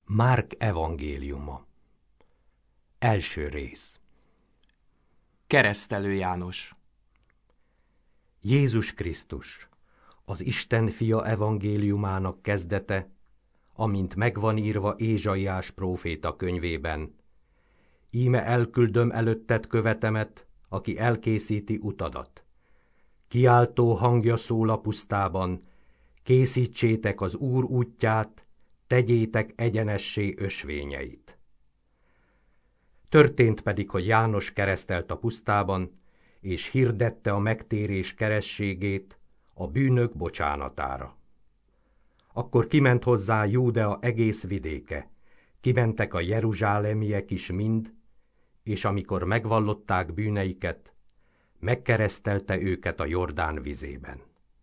Márk evangéliuma. Első rész. Keresztelő János. Jézus Krisztus, az Isten fia evangéliumának kezdete, amint megvan írva Ézsaiás próféta könyvében. Íme elküldöm előtted követemet, aki elkészíti utadat. Kiáltó hangja szól a pusztában, készítsétek az Úr útját, tegyétek egyenessé ösvényeit. Történt pedig, hogy János keresztelt a pusztában, és hirdette a megtérés kerességét, a bűnök bocsánatára. Akkor kiment hozzá Júdea egész vidéke, kimentek a jeruzsálemiek is mind, és amikor megvallották bűneiket, megkeresztelte őket a Jordán vizében.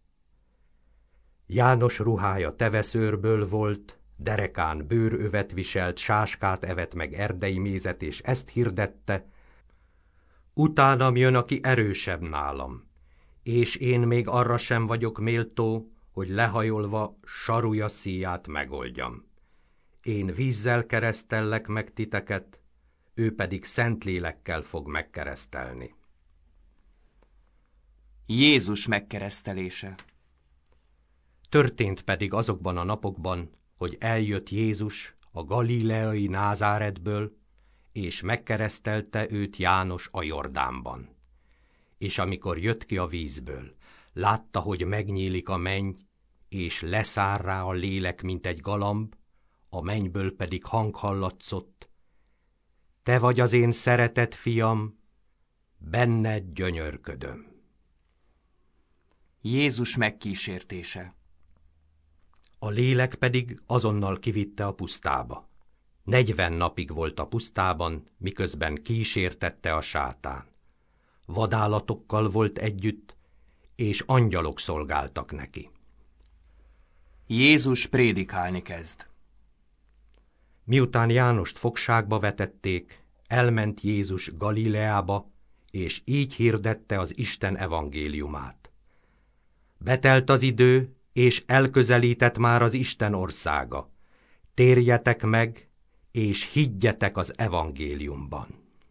János ruhája teveszőrből volt, derekán bőrövet viselt, sáskát evett meg erdei mézet, és ezt hirdette: utánam jön, aki erősebb nálam, és én még arra sem vagyok méltó, hogy lehajolva sarúja szíját megoldjam. Én vízzel keresztellek meg titeket, ő pedig Szentlélekkel fog megkeresztelni. Jézus megkeresztelése. Történt pedig azokban a napokban, hogy eljött Jézus a galileai Názáretből, és megkeresztelte őt János a Jordánban. És amikor jött ki a vízből, látta, hogy megnyílik a menny, és leszáll rá a lélek, mint egy galamb, a mennyből pedig hang hallatszott: te vagy az én szeretett fiam, benned gyönyörködöm. Jézus megkísértése. A lélek pedig azonnal kivitte a pusztába. 40 napig volt a pusztában, miközben kísértette a sátán. Vadállatokkal volt együtt, és angyalok szolgáltak neki. Jézus prédikálni kezd. Miután Jánost fogságba vetették, elment Jézus Galileába, és így hirdette az Isten evangéliumát. Betelt az idő, és elközelített már az Isten országa. Térjetek meg, és higgyetek az evangéliumban.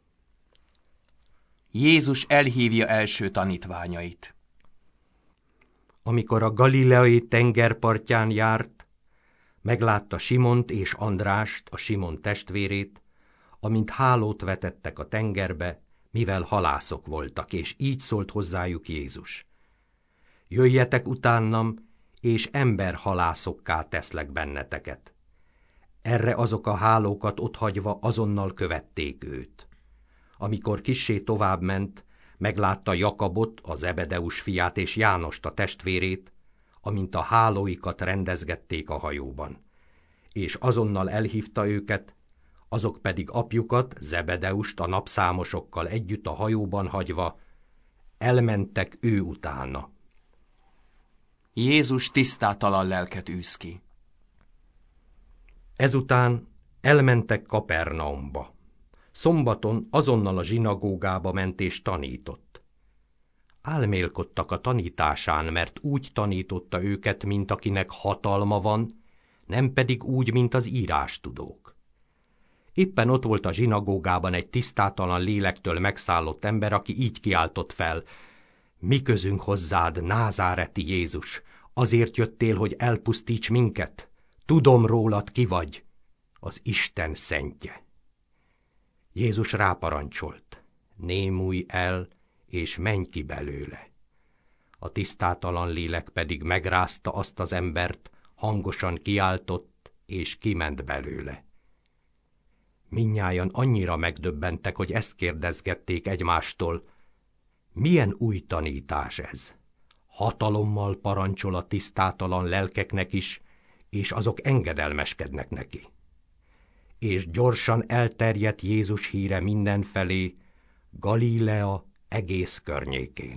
Jézus elhívja első tanítványait. Amikor a galileai tengerpartján járt, meglátta Simont és Andrást, a Simon testvérét, amint hálót vetettek a tengerbe, mivel halászok voltak, és így szólt hozzájuk Jézus: jöjjetek utánam, és emberhalászokká teszlek benneteket. Erre azok a hálókat otthagyva azonnal követték őt. Amikor kissé tovább ment, meglátta Jakabot, a Zebedeus fiát, és Jánost, a testvérét, amint a hálóikat rendezgették a hajóban. És azonnal elhívta őket, azok pedig apjukat, Zebedeust a napszámosokkal együtt a hajóban hagyva, elmentek ő utána. Jézus tisztátalan lelket űz ki. Ezután elmentek Kapernaumba. Szombaton azonnal a zsinagógába ment és tanított. Álmélkodtak a tanításán, mert úgy tanította őket, mint akinek hatalma van, nem pedig úgy, mint az írástudók. Éppen ott volt a zsinagógában egy tisztátalan lélektől megszállott ember, aki így kiáltott fel: mi közünk hozzád, názáreti Jézus? Azért jöttél, hogy elpusztíts minket? Tudom rólad, ki vagy, az Isten szentje. Jézus ráparancsolt: némulj el, és menj ki belőle. A tisztátalan lélek pedig megrázta azt az embert, hangosan kiáltott, és kiment belőle. Mindnyájan annyira megdöbbentek, hogy ezt kérdezgették egymástól: milyen új tanítás ez? Hatalommal parancsol a tisztátalan lelkeknek is, és azok engedelmeskednek neki. És gyorsan elterjedt Jézus híre mindenfelé, Galilea egész környékén.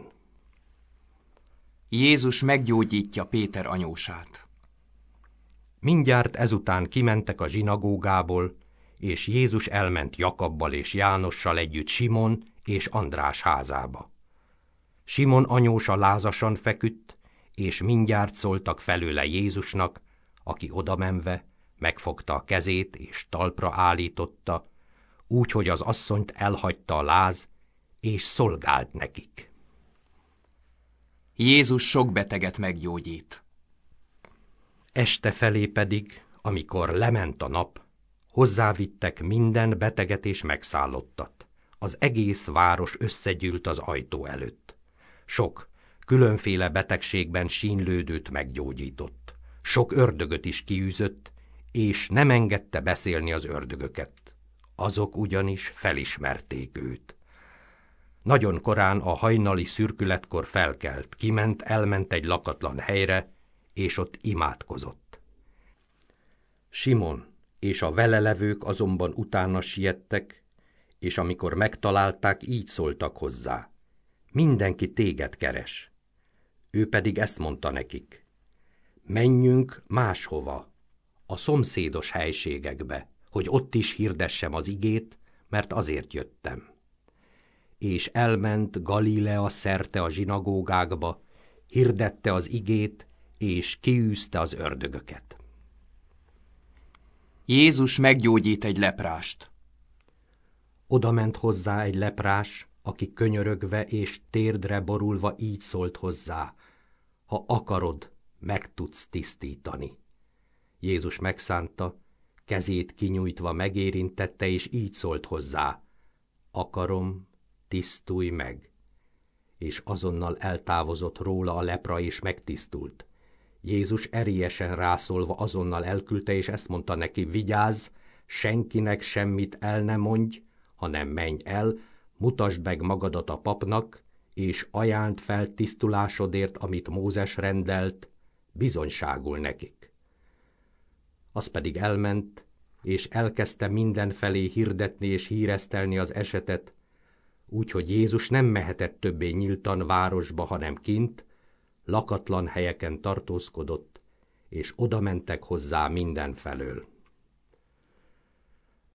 Jézus meggyógyítja Péter anyósát. Mindjárt ezután kimentek a zsinagógából, és Jézus elment Jakabbal és Jánossal együtt Simon és András házába. Simon anyósa lázasan feküdt, és mindjárt szóltak felőle Jézusnak, aki odamenve megfogta a kezét és talpra állította, úgy, hogy az asszonyt elhagyta a láz, és szolgált nekik. Jézus sok beteget meggyógyít. Este felé pedig, amikor lement a nap, hozzávittek minden beteget és megszállottat. Az egész város összegyűlt az ajtó előtt. Sok, különféle betegségben sínlődőt meggyógyított. Sok ördögöt is kiűzött, és nem engedte beszélni az ördögöket. Azok ugyanis felismerték őt. Nagyon korán a hajnali szürkületkor felkelt, elment egy lakatlan helyre, és ott imádkozott. Simon és a vele levők azonban utána siettek, és amikor megtalálták, így szóltak hozzá: mindenki téged keres. Ő pedig ezt mondta nekik: menjünk máshova, a szomszédos helységekbe, hogy ott is hirdessem az igét, mert azért jöttem. És elment Galilea szerte a zsinagógákba, hirdette az igét, és kiűzte az ördögöket. Jézus meggyógyít egy leprást. Oda ment hozzá egy leprás, aki könyörögve és térdre borulva így szólt hozzá: ha akarod, meg tudsz tisztítani. Jézus megszánta, kezét kinyújtva megérintette, és így szólt hozzá: akarom, tisztulj meg. És azonnal eltávozott róla a lepra, és megtisztult. Jézus erélyesen rászólva azonnal elküldte, és ezt mondta neki: vigyázz, senkinek semmit el ne mondj, hanem menj el, mutasd meg magadat a papnak, és ajánd fel tisztulásodért, amit Mózes rendelt, bizonyságul nekik. Az pedig elment, és elkezdte mindenfelé hirdetni és híresztelni az esetet, úgyhogy Jézus nem mehetett többé nyíltan városba, hanem kint, lakatlan helyeken tartózkodott, és oda mentek hozzá mindenfelől.